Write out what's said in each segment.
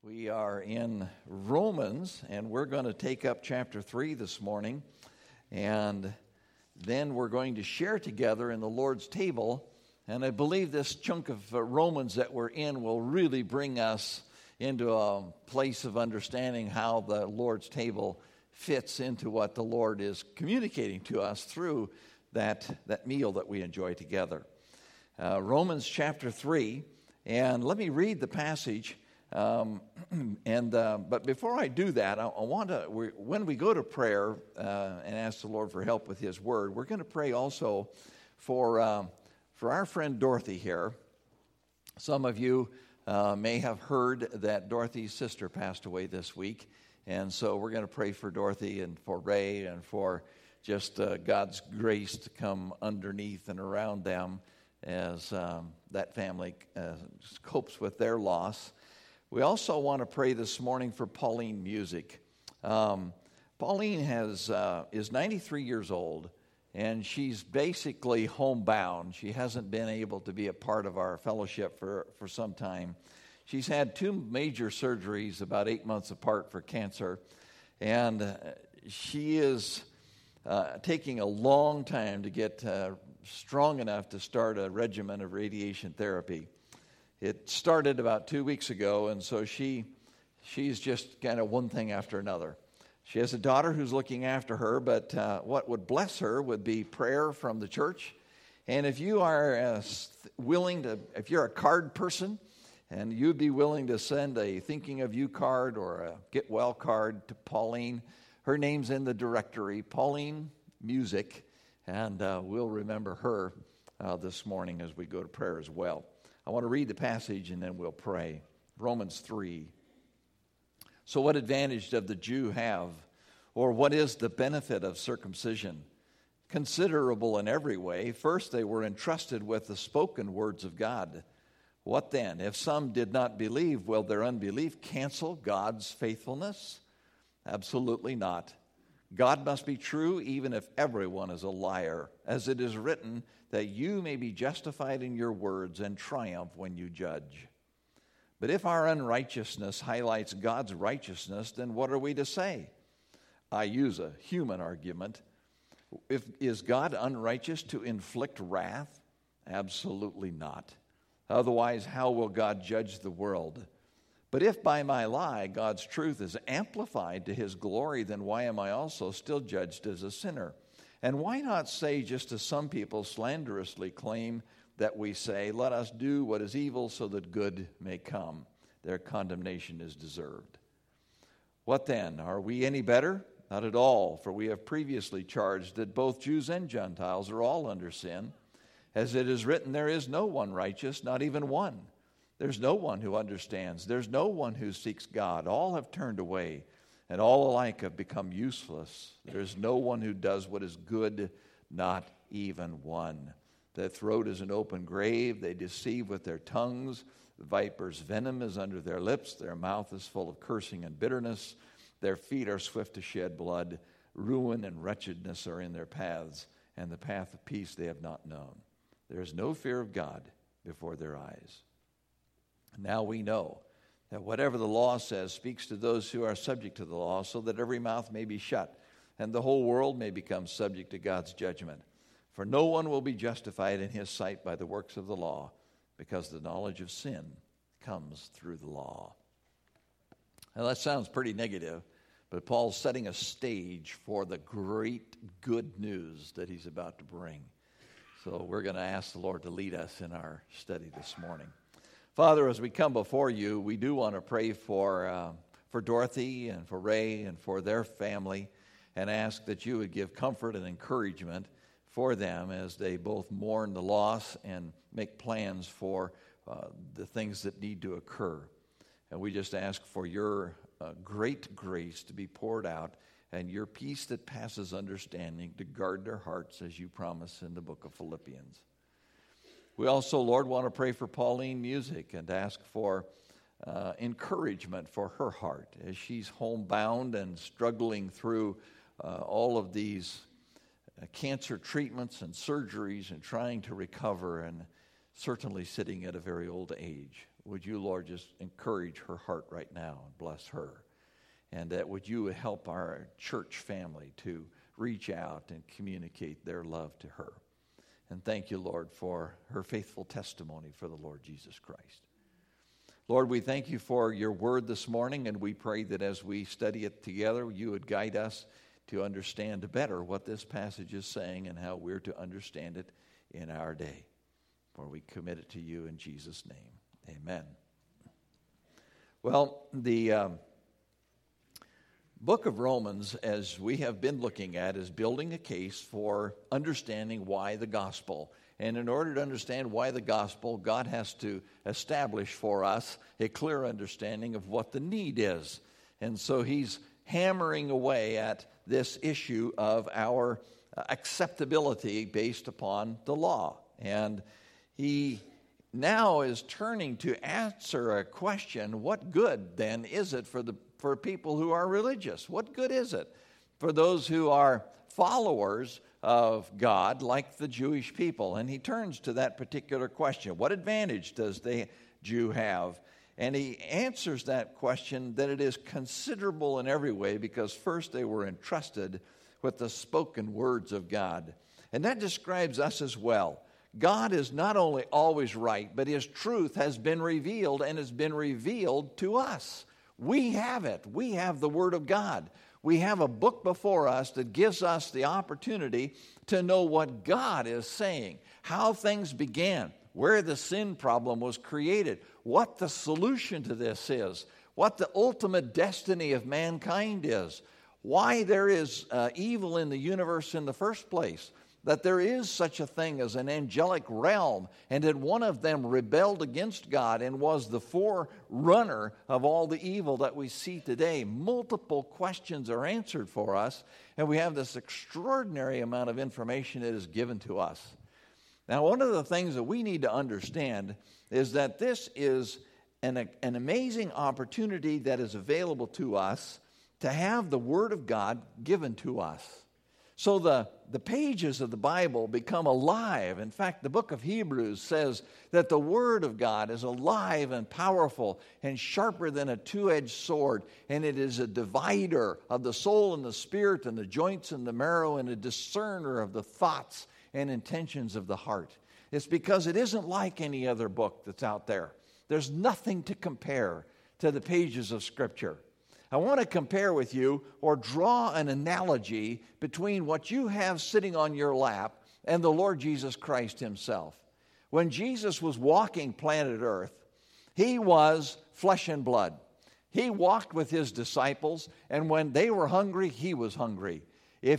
We are in Romans, and we're going to take up chapter 3 this morning, and then we're going to share together in the Lord's table, and I believe this chunk of Romans that we're in will really bring us into a place of understanding how the Lord's table fits into what the Lord is communicating to us through that meal that we enjoy together. Romans chapter 3, and let me read the passage. But before I do that, I want to, when we go to prayer and ask the Lord for help with His Word, we're going to pray also for our friend Dorothy here. Some of you may have heard that Dorothy's sister passed away this week, and so we're going to pray for Dorothy and for Ray and for just God's grace to come underneath and around them as that family copes with their loss. We also want to pray this morning for Pauline Music. Pauline is 93 years old, and she's basically homebound. She hasn't been able to be a part of our fellowship for some time. She's had 2 major surgeries about 8 months apart for cancer, and she is taking a long time to get strong enough to start a regimen of radiation therapy. It started about 2 weeks ago, and so she's just kind of one thing after another. She has a daughter who's looking after her, but what would bless her would be prayer from the church. And if you are if you're a card person, and you'd be willing to send a thinking of you card or a get well card to Pauline, her name's in the directory, Pauline Music, and we'll remember her this morning as we go to prayer as well. I want to read the passage and then we'll pray. Romans 3. So what advantage does the Jew have, or what is the benefit of circumcision? Considerable in every way. First, they were entrusted with the spoken words of God. What then? If some did not believe, will their unbelief cancel God's faithfulness? Absolutely not. God must be true even if everyone is a liar, as it is written, that you may be justified in your words and triumph when you judge. But if our unrighteousness highlights God's righteousness, then what are we to say? I use a human argument. Is God unrighteous to inflict wrath? Absolutely not. Otherwise, how will God judge the world? But if by my lie God's truth is amplified to His glory, then why am I also still judged as a sinner? And why not say, just as some people slanderously claim that we say, let us do what is evil so that good may come. Their condemnation is deserved. What then? Are we any better? Not at all, for we have previously charged that both Jews and Gentiles are all under sin. As it is written, there is no one righteous, not even one. There's no one who understands. There's no one who seeks God. All have turned away, and all alike have become useless. There's no one who does what is good, not even one. Their throat is an open grave. They deceive with their tongues. The viper's venom is under their lips. Their mouth is full of cursing and bitterness. Their feet are swift to shed blood. Ruin and wretchedness are in their paths, and the path of peace they have not known. There is no fear of God before their eyes. Now we know that whatever the law says speaks to those who are subject to the law, so that every mouth may be shut, and the whole world may become subject to God's judgment. For no one will be justified in His sight by the works of the law, because the knowledge of sin comes through the law. Now that sounds pretty negative, but Paul's setting a stage for the great good news that he's about to bring. So we're going to ask the Lord to lead us in our study this morning. Father, as we come before you, we do want to pray for Dorothy and for Ray and for their family, and ask that you would give comfort and encouragement for them as they both mourn the loss and make plans for the things that need to occur. And we just ask for your great grace to be poured out, and your peace that passes understanding to guard their hearts, as you promise in the book of Philippians. We also, Lord, want to pray for Pauline Music and ask for encouragement for her heart as she's homebound and struggling through all of these cancer treatments and surgeries and trying to recover, and certainly sitting at a very old age. would you, Lord, just encourage her heart right now and bless her. And that would you help our church family to reach out and communicate their love to her. And thank you, Lord, for her faithful testimony for the Lord Jesus Christ. Lord, we thank you for your word this morning, and we pray that as we study it together, you would guide us to understand better what this passage is saying and how we're to understand it in our day. For we commit it to you in Jesus' name. Amen. Well, the book of Romans, as we have been looking at, is building a case for understanding why the gospel. And in order to understand why the gospel, God has to establish for us a clear understanding of what the need is. And so he's hammering away at this issue of our acceptability based upon the law. And he now is turning to answer a question: what good then is it for people who are religious? What good is it for those who are followers of God, like the Jewish people? And he turns to that particular question. What advantage does the Jew have? And he answers that question that it is considerable in every way, because first they were entrusted with the spoken words of God. And that describes us as well. God is not only always right, but his truth has been revealed, and has been revealed to us. We have it. We have the Word of God. We have a book before us that gives us the opportunity to know what God is saying, how things began, where the sin problem was created, what the solution to this is, what the ultimate destiny of mankind is, why there is evil in the universe in the first place, that there is such a thing as an angelic realm, and that one of them rebelled against God and was the forerunner of all the evil that we see today. Multiple questions are answered for us, and we have this extraordinary amount of information that is given to us. Now, one of the things that we need to understand is that this is an amazing opportunity that is available to us to have the Word of God given to us. So the pages of the Bible become alive. In fact, the book of Hebrews says that the Word of God is alive and powerful and sharper than a two-edged sword, and it is a divider of the soul and the spirit and the joints and the marrow, and a discerner of the thoughts and intentions of the heart. It's because it isn't like any other book that's out there. There's nothing to compare to the pages of Scripture. I want to compare with you, or draw an analogy between what you have sitting on your lap and the Lord Jesus Christ himself. When Jesus was walking planet Earth, he was flesh and blood. He walked with his disciples, and when they were hungry, he was hungry. If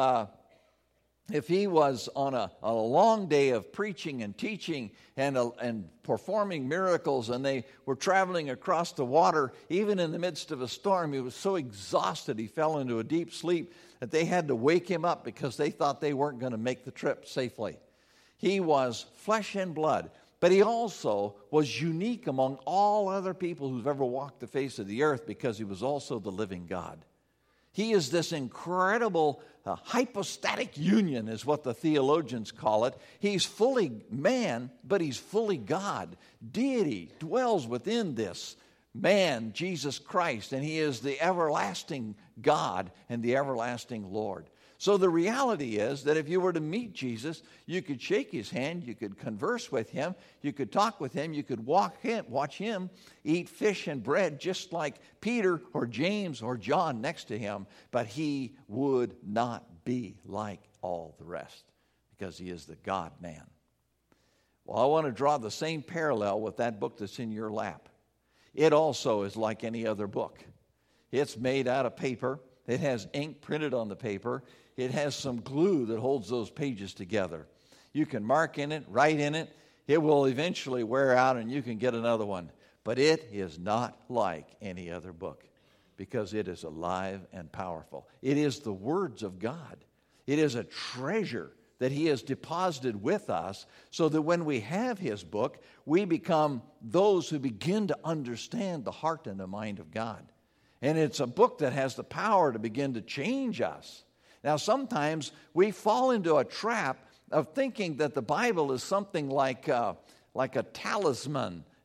he was on a long day of preaching and teaching and performing miracles, and they were traveling across the water, even in the midst of a storm, he was so exhausted he fell into a deep sleep that they had to wake him up because they thought they weren't going to make the trip safely. He was flesh and blood, but he also was unique among all other people who've ever walked the face of the earth, because he was also the living God. He is this incredible hypostatic union, is what the theologians call it. He's fully man, but he's fully God. Deity dwells within this man, Jesus Christ, and he is the everlasting God and the everlasting Lord. So the reality is that if you were to meet Jesus, you could shake his hand, you could converse with him, you could talk with him, you could watch him eat fish and bread just like Peter or James or John next to him, but he would not be like all the rest, because he is the God-man. Well, I want to draw the same parallel with that book that's in your lap. It also is like any other book. It's made out of paper. It has ink printed on the paper. It has some glue that holds those pages together. You can mark in it, write in it. It will eventually wear out and you can get another one. But it is not like any other book, because it is alive and powerful. It is the words of God. It is a treasure that he has deposited with us, so that when we have his book, we become those who begin to understand the heart and the mind of God. And it's a book that has the power to begin to change us. Now, sometimes we fall into a trap of thinking that the Bible is something like a talisman,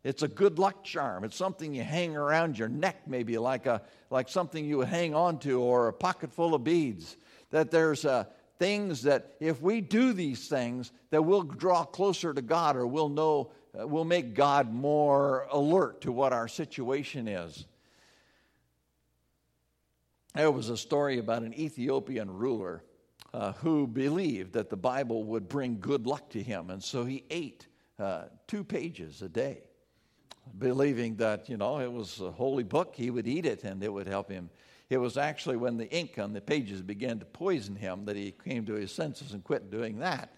It's a good luck charm. It's something you hang around your neck, maybe like something you would hang on to, or a pocket full of beads. That there's things that if we do these things, that we'll draw closer to God, or we'll make God more alert to what our situation is. There was a story about an Ethiopian ruler who believed that the Bible would bring good luck to him, and so he ate 2 pages a day, believing that, it was a holy book. He would eat it and it would help him. It was actually when the ink on the pages began to poison him that he came to his senses and quit doing that.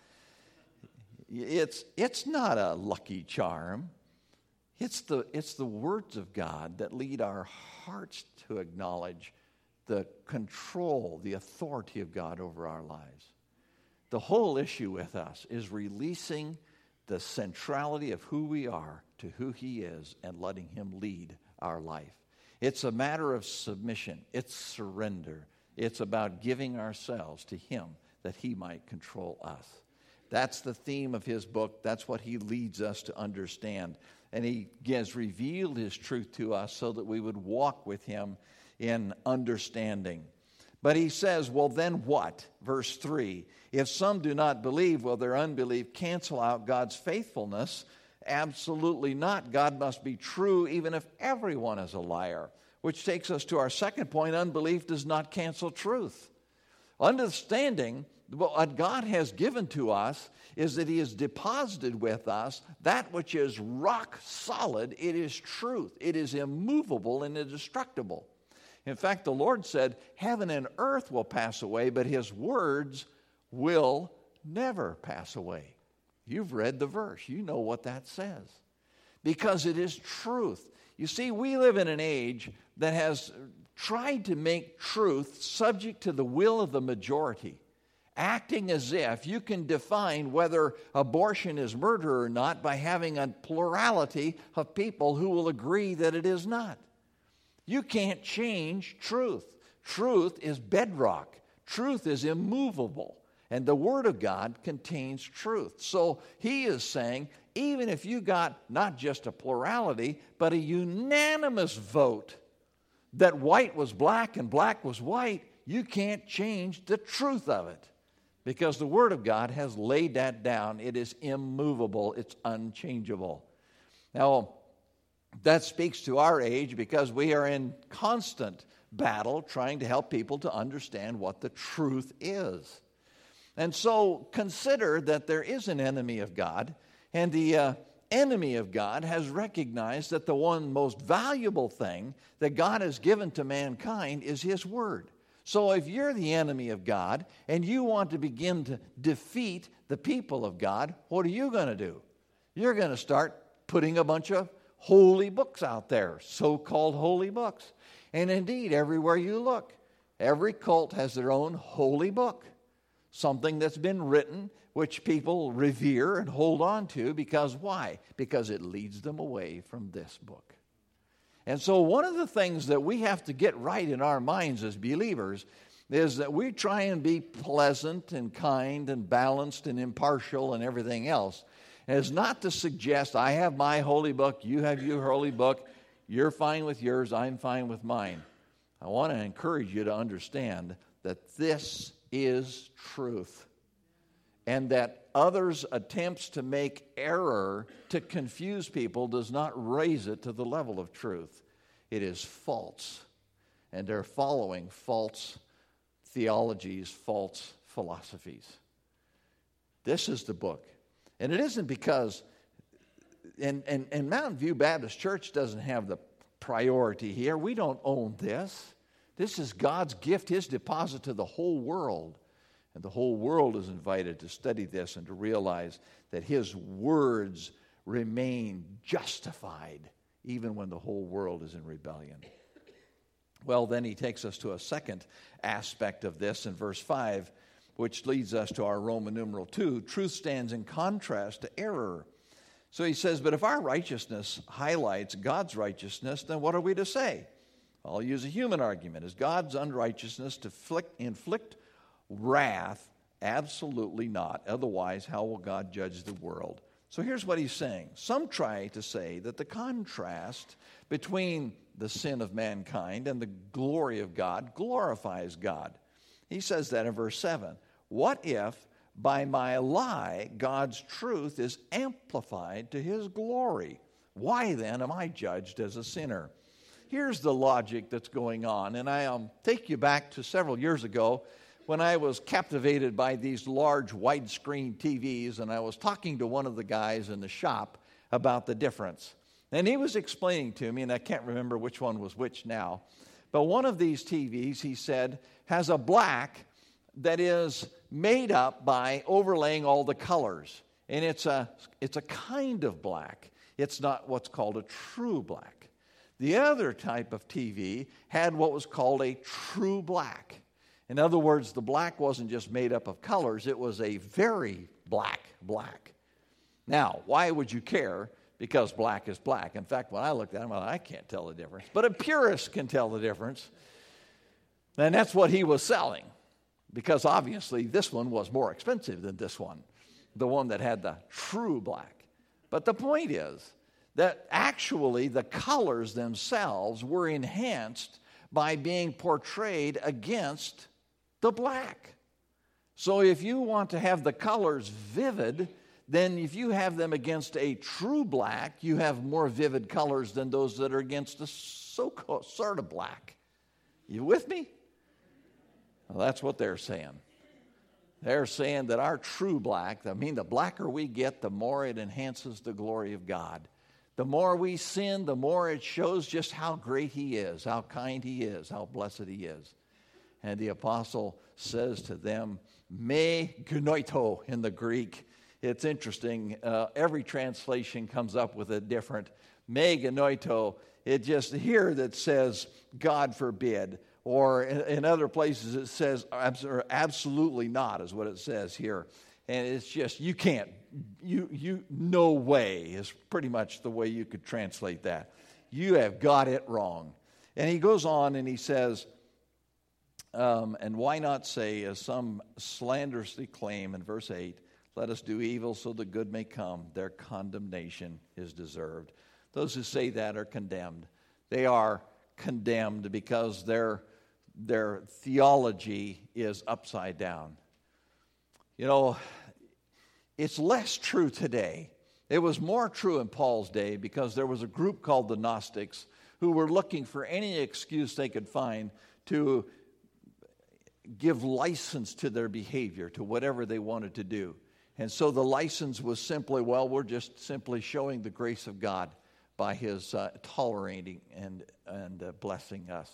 It's not a lucky charm. It's the words of God that lead our hearts to acknowledge the control, the authority of God over our lives. The whole issue with us is releasing the centrality of who we are to who He is and letting Him lead our life. It's a matter of submission. It's surrender. It's about giving ourselves to Him that He might control us. That's the theme of his book. That's what he leads us to understand. And he has revealed his truth to us so that we would walk with him in understanding. But he says, well, then what? Verse 3, if some do not believe, will their unbelief cancel out God's faithfulness? Absolutely not. God must be true even if everyone is a liar. Which takes us to our second point, unbelief does not cancel truth. Understanding what God has given to us is that He has deposited with us that which is rock solid. It is truth. It is immovable and indestructible. In fact, the Lord said, heaven and earth will pass away, but His words will never pass away. You've read the verse. You know what that says. Because it is truth. You see, we live in an age that has tried to make truth subject to the will of the majority, acting as if you can define whether abortion is murder or not by having a plurality of people who will agree that it is not. You can't change truth. Truth is bedrock. Truth is immovable. And the Word of God contains truth. So he is saying, even if you got not just a plurality, but a unanimous vote that white was black and black was white, you can't change the truth of it. Because the Word of God has laid that down. It is immovable. It's unchangeable. Now, that speaks to our age because we are in constant battle trying to help people to understand what the truth is. And so consider that there is an enemy of God, and the enemy of God has recognized that the one most valuable thing that God has given to mankind is His Word. So if you're the enemy of God and you want to begin to defeat the people of God, what are you going to do? You're going to start putting a bunch of holy books out there, so-called holy books. And indeed, everywhere you look, every cult has their own holy book, something that's been written which people revere and hold on to because why? Because it leads them away from this book. And so one of the things that we have to get right in our minds as believers is that we try and be pleasant and kind and balanced and impartial and everything else. And it's not to suggest I have my holy book, you have your holy book, you're fine with yours, I'm fine with mine. I want to encourage you to understand that this is truth. And that others' attempts to make error to confuse people does not raise it to the level of truth. It is false. And they're following false theologies, false philosophies. This is the book. And it isn't because, and Mountain View Baptist Church doesn't have the priority here. We don't own this. This is God's gift, His deposit to the whole world. And the whole world is invited to study this and to realize that His words remain justified even when the whole world is in rebellion. Well, then he takes us to a second aspect of this in verse 5, which leads us to our Roman numeral 2. Truth stands in contrast to error. So he says, but if our righteousness highlights God's righteousness, then what are we to say? I'll use a human argument. Is God's unrighteousness to inflict wrath? Absolutely not. Otherwise, how will God judge the world? So here's what he's saying. Some try to say that the contrast between the sin of mankind and the glory of God glorifies God. He says that in verse 7. What if by my lie God's truth is amplified to his glory? Why then am I judged as a sinner? Here's the logic that's going on, and I'll take you back to several years ago when I was captivated by these large widescreen TVs, and I was talking to one of the guys in the shop about the difference. And he was explaining to me, and I can't remember which one was which now, but one of these TVs, he said, has a black that is made up by overlaying all the colors. And it's a kind of black. It's not what's called a true black. The other type of TV had what was called a true black. In other words, the black wasn't just made up of colors, it was a very black. Now, why would you care? Because black is black. In fact, when I looked at him, I can't tell the difference. But a purist can tell the difference. And that's what he was selling. Because obviously this one was more expensive than this one, the one that had the true black. But the point is that actually the colors themselves were enhanced by being portrayed against the black. So if you want to have the colors vivid, then if you have them against a true black, you have more vivid colors than those that are against a so-called sort of black. You with me? Well, that's what they're saying. They're saying that our true black, the blacker we get, the more it enhances the glory of God. The more we sin, the more it shows just how great he is, how kind he is, how blessed he is. And the apostle says to them, me genoito in the Greek. It's interesting. Every translation comes up with a different me genoito. It just here that says, God forbid. Or in other places it says, absolutely not is what it says here. And it's just, you can't, no way is pretty much the way you could translate that. You have got it wrong. And he goes on and he says, and why not say, as some slanderously claim in verse 8, let us do evil so the good may come. Their condemnation is deserved. Those who say that are condemned. They are condemned because their theology is upside down. You know, it's less true today. It was more true in Paul's day because there was a group called the Gnostics who were looking for any excuse they could find to give license to their behavior, to whatever they wanted to do. And so the license was simply, well, we're just simply showing the grace of God by his tolerating and blessing us.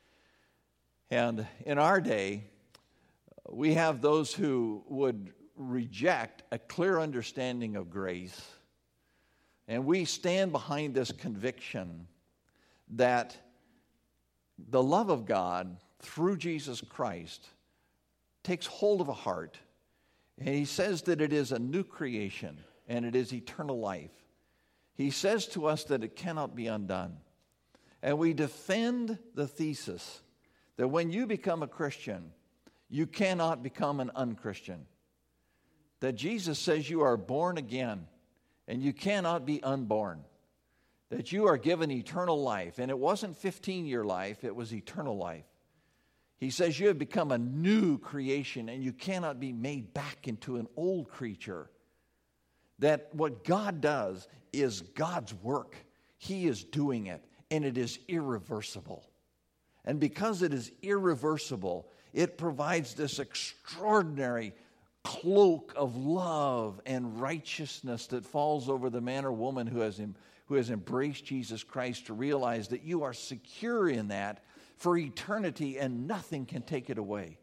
And in our day, we have those who would reject a clear understanding of grace. And we stand behind this conviction that the love of God through Jesus Christ takes hold of a heart. And he says that it is a new creation and it is eternal life. He says to us that it cannot be undone. And we defend the thesis that when you become a Christian, you cannot become an unchristian. That Jesus says you are born again and you cannot be unborn. That you are given eternal life. And it wasn't 15-year life, it was eternal life. He says you have become a new creation and you cannot be made back into an old creature. That what God does is God's work. He is doing it and it is irreversible. And because it is irreversible, it provides this extraordinary cloak of love and righteousness that falls over the man or woman who has embraced Jesus Christ, to realize that you are secure in that for eternity and nothing can take it away.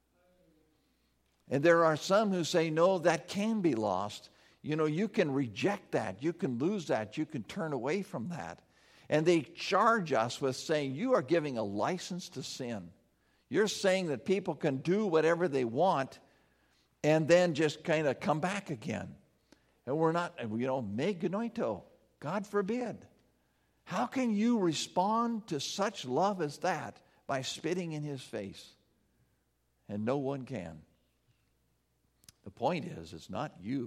And there are some who say, no, that can be lost. You know, you can reject that. You can lose that. You can turn away from that. And they charge us with saying, you are giving a license to sin. You're saying that people can do whatever they want and then just kind of come back again. And we're not, me genoito, God forbid. How can you respond to such love as that by spitting in his face? And no one can. The point is, it's not you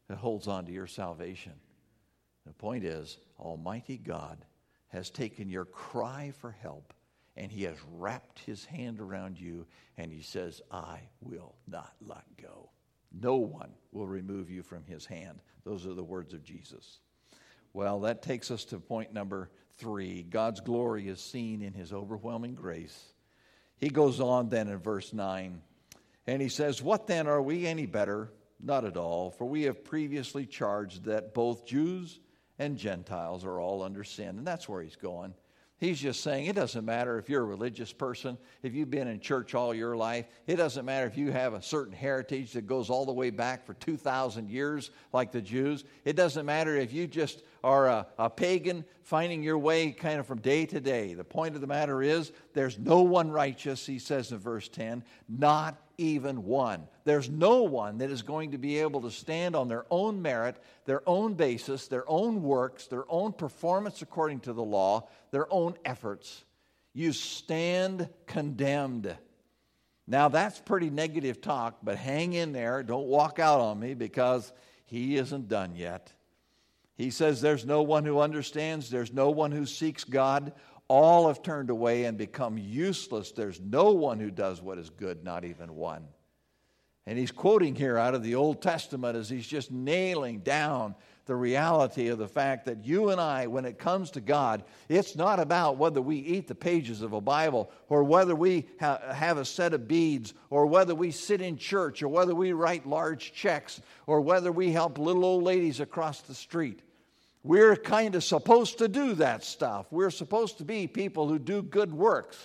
that holds on to your salvation. The point is, Almighty God has taken your cry for help, and He has wrapped His hand around you, and He says, I will not let go. No one will remove you from His hand. Those are the words of Jesus. Well, that takes us to point number 3. God's glory is seen in His overwhelming grace. He goes on then in verse 9, and he says, what then, are we any better? Not at all, for we have previously charged that both Jews and Gentiles are all under sin. And that's where he's going. He's just saying it doesn't matter if you're a religious person, if you've been in church all your life. It doesn't matter if you have a certain heritage that goes all the way back for 2,000 years like the Jews. It doesn't matter if you just are a pagan finding your way kind of from day to day. The point of the matter is there's no one righteous, he says in verse 10, not even one. There's no one that is going to be able to stand on their own merit, their own basis, their own works, their own performance according to the law, their own efforts. You stand condemned. Now that's pretty negative talk, but hang in there. Don't walk out on me because he isn't done yet. He says there's no one who understands. There's no one who seeks God. All have turned away and become useless. There's no one who does what is good, not even one. And he's quoting here out of the Old Testament as he's just nailing down the reality of the fact that you and I, when it comes to God, it's not about whether we eat the pages of a Bible or whether we have a set of beads or whether we sit in church or whether we write large checks or whether we help little old ladies across the street. We're kind of supposed to do that stuff. We're supposed to be people who do good works.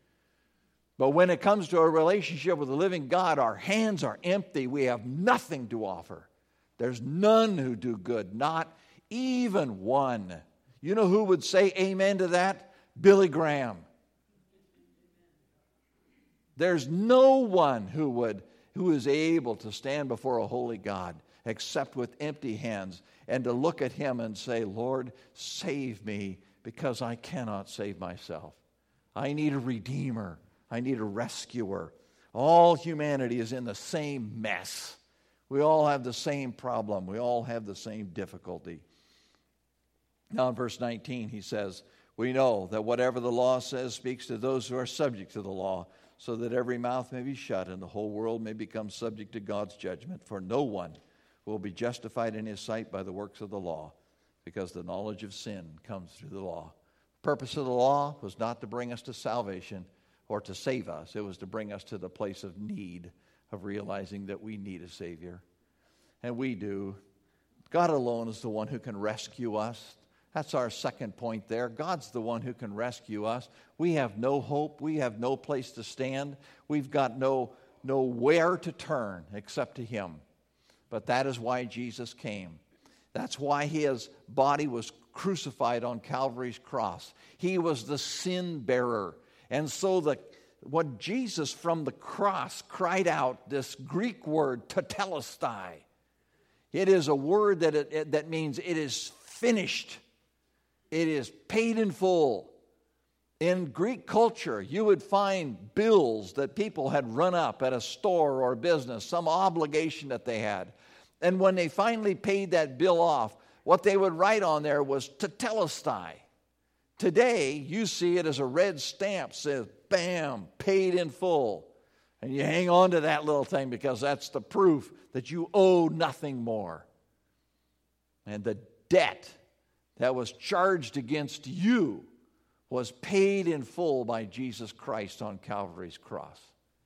But when it comes to a relationship with the living God, our hands are empty. We have nothing to offer. There's none who do good, not even one. You know who would say amen to that? Billy Graham. There's no one who is able to stand before a holy God except with empty hands and to look at Him and say, Lord, save me because I cannot save myself. I need a Redeemer. I need a rescuer. All humanity is in the same mess. We all have the same problem. We all have the same difficulty. Now in verse 19 he says, we know that whatever the law says speaks to those who are subject to the law, so that every mouth may be shut and the whole world may become subject to God's judgment. For no one will be justified in His sight by the works of the law, because the knowledge of sin comes through the law. The purpose of the law was not to bring us to salvation or to save us. It was to bring us to the place of need, of realizing that we need a Savior. And we do. God alone is the one who can rescue us. That's our second point there. God's the one who can rescue us. We have no hope. We have no place to stand. We've got nowhere to turn except to Him. But that is why Jesus came. That's why His body was crucified on Calvary's cross. He was the sin bearer. And so what Jesus from the cross cried out, this Greek word, tetelestai, it is a word that means it is finished. It is paid in full. In Greek culture, you would find bills that people had run up at a store or a business, some obligation that they had. And when they finally paid that bill off, what they would write on there was tetelestai. Today, you see it as a red stamp, says, bam, paid in full. And you hang on to that little thing because that's the proof that you owe nothing more. And the debt that was charged against you was paid in full by Jesus Christ on Calvary's cross.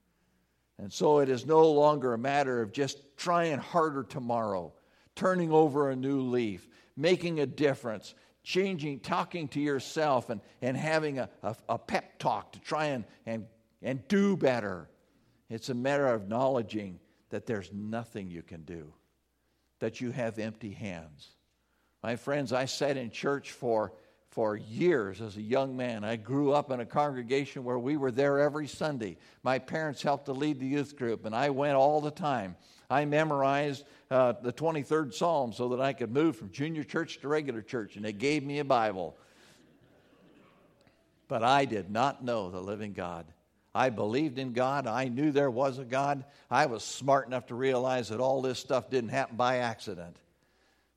And so it is no longer a matter of just trying harder tomorrow, turning over a new leaf, making a difference, changing, talking to yourself and having a pep talk to try and do better. It's a matter of acknowledging that there's nothing you can do, that you have empty hands. My friends, I sat in church for years as a young man. I grew up in a congregation where we were there every Sunday. My parents helped to lead the youth group, and I went all the time. I memorized the 23rd Psalm so that I could move from junior church to regular church, and they gave me a Bible. But I did not know the living God. I believed in God. I knew there was a God. I was smart enough to realize that all this stuff didn't happen by accident.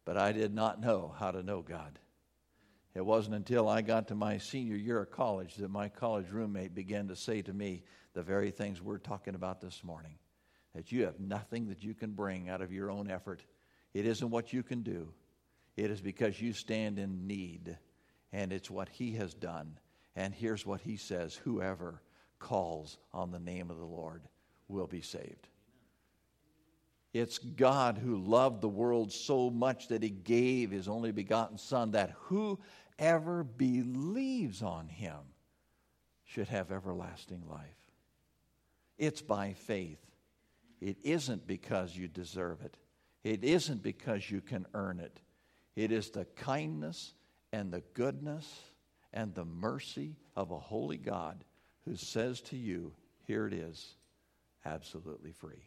but I did not know how to know God. It wasn't until I got to my senior year of college that my college roommate began to say to me the very things we're talking about this morning, that you have nothing that you can bring out of your own effort. It isn't what you can do. It is because you stand in need, and it's what he has done. And here's what he says, whoever calls on the name of the Lord will be saved. It's God who loved the world so much that he gave his only begotten Son, that whoever believes on him should have everlasting life. It's by faith. It isn't because you deserve it. It isn't because you can earn it. It is the kindness and the goodness and the mercy of a holy God who says to you, here it is, absolutely free.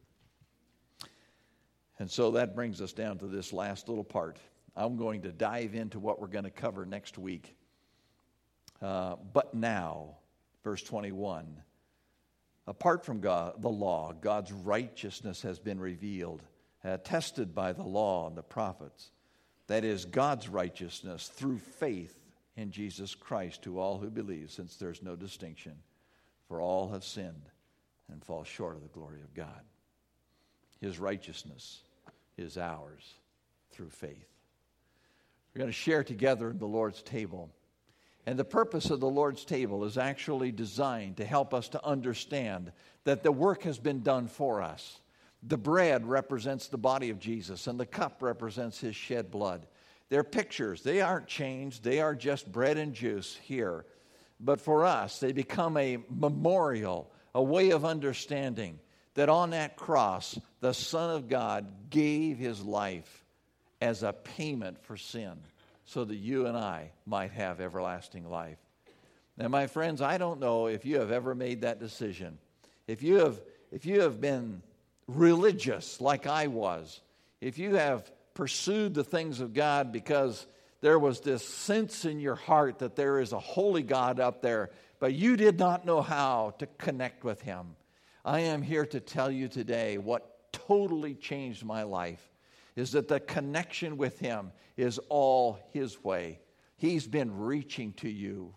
And so that brings us down to this last little part. I'm going to dive into what we're going to cover next week. But now, verse 21, apart from God, the law, God's righteousness has been revealed, attested by the law and the prophets. That is, God's righteousness through faith in Jesus Christ to all who believe, since there's no distinction. For all have sinned and fall short of the glory of God. His righteousness is ours through faith. We're going to share together in the Lord's table. And the purpose of the Lord's table is actually designed to help us to understand that the work has been done for us. The bread represents the body of Jesus, and the cup represents his shed blood. They're pictures. They aren't changed. They are just bread and juice here. But for us, they become a memorial, a way of understanding that on that cross, the Son of God gave his life as a payment for sin so that you and I might have everlasting life. Now, my friends, I don't know if you have ever made that decision. If you have been religious like I was, if you have pursued the things of God because there was this sense in your heart that there is a holy God up there, but you did not know how to connect with him, I am here to tell you today what totally changed my life is that the connection with him is all his way. He's been reaching to you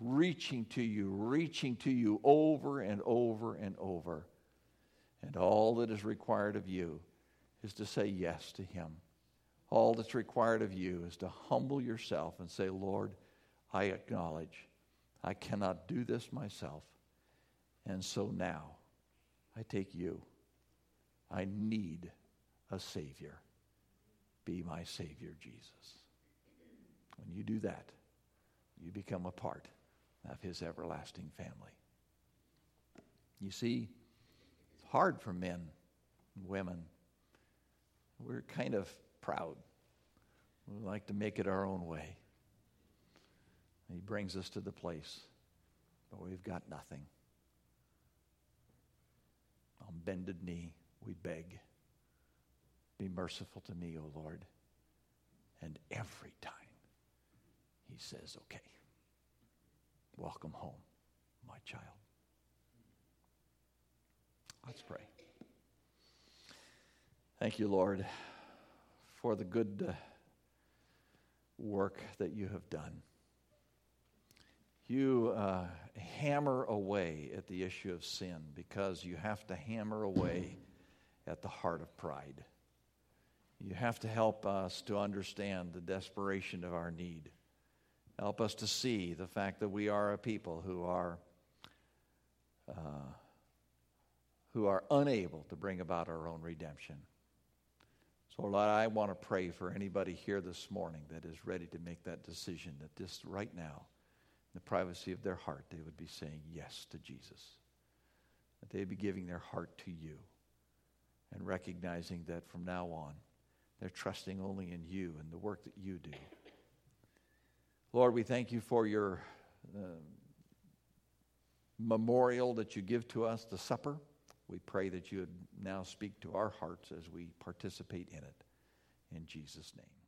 over and over and over. And all that is required of you is to say yes to him. All that's required of you is to humble yourself and say, Lord, I acknowledge I cannot do this myself. And so now I take you. I need a Savior. Be my Savior, Jesus. When you do that, you become a part of his everlasting family. You see, it's hard for men and women. We're kind of proud. We like to make it our own way. And he brings us to the place where we've got nothing. On bended knee, we beg, be merciful to me, O Lord. And every time he says, okay, welcome home, my child. Let's pray. Thank you, Lord, for the good work that you have done. You hammer away at the issue of sin because you have to hammer away at the heart of pride. You have to help us to understand the desperation of our need. Help us to see the fact that we are a people who are unable to bring about our own redemption. So, Lord, I want to pray for anybody here this morning that is ready to make that decision, that just right now, in the privacy of their heart, they would be saying yes to Jesus. That they'd be giving their heart to you and recognizing that from now on, they're trusting only in you and the work that you do. Lord, we thank you for your memorial that you give to us, the supper. We pray that you would now speak to our hearts as we participate in it. In Jesus' name.